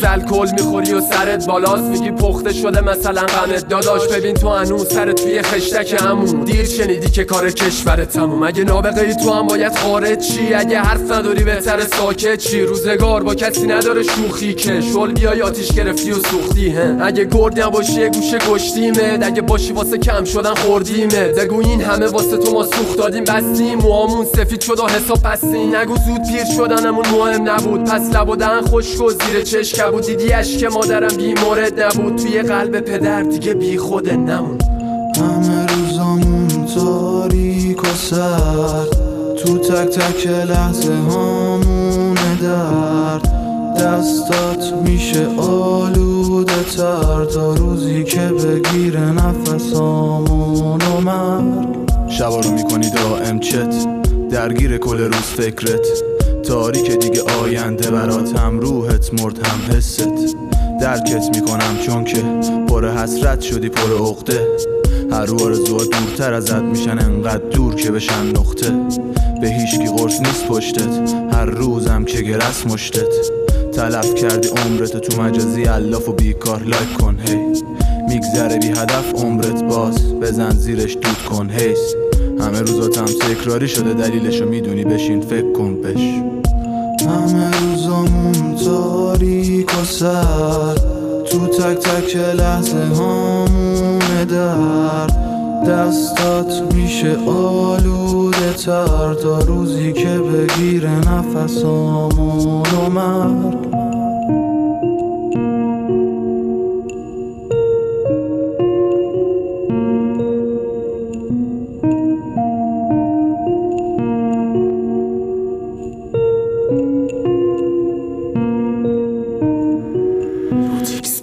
هنوز الکل میخوری و سرت بالاست، میگی پخته شده مثلا غمت. داداش ببین تو هنوز سرت توی خشتک همون، دیر شنیدی که کار کشور تموم. اگه نابغه ای تو هم باید خارج چی، اگه حرف نداری بهتر ساکت چی. روزگار با کسی نداره شوخی که شل بیای آتیش گرفتی و سوختی. اگه گرد نباشی یه گوشه گشتیمت، اگه باشی واسه کم شدن خوردیمت. بگو این همه واسه تو ما سوخت دادیم بستیم، موامون سفید شد و حساب بستیم. نگو زود پیر شدنمون مهم نبود، پس لب و دهن خشک و زیر چشم کبود. دیدی اشک مادرم بی مورد نبود، توی قلب پدر دیگه بی خود نمون. همه روزامون تاریک و سرد، تو تک تک لحظه هامونه درد. دستات میشه آلوده تر تا روزی که بگیره نفسامون و مرگ. شبا رو میکنی دائم چت، درگیر کل روز فکرت. تاریک دیگه آینده برات، هم روحت مرد هم حست. درکت میکنم چون که پر حسرت شدی پر عقده. هر رو آرزوها دورتر ازت میشن، انقدر دور که بشن نقطه. به هیچکی قرص نیست پشتت، هر روزم که گرس مشتت. تلف کردی عمرت تو مجازی الاف و بیکار لایک کن هی. میگذره بی هدف عمرت باز، بزن زیرش دود کن هیس. همه روزاتم تکراری شده دلیلشو میدونی، بشین فکر کن بش. همه روزامون تاریک و سرد، تو تک تک لحظه هامونه درد. دستات میشه آلوده تر تا روزی که بگیره نفسامون و مرگ. X